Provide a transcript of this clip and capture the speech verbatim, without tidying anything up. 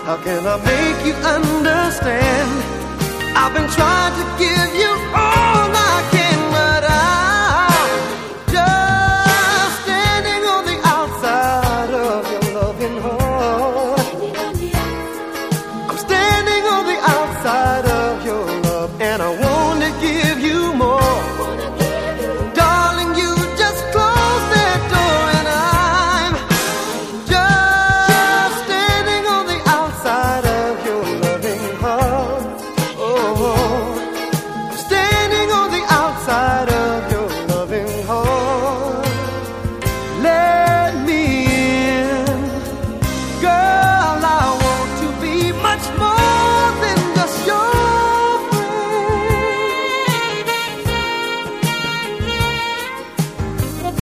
How can I make you understand? I've been trying to give you all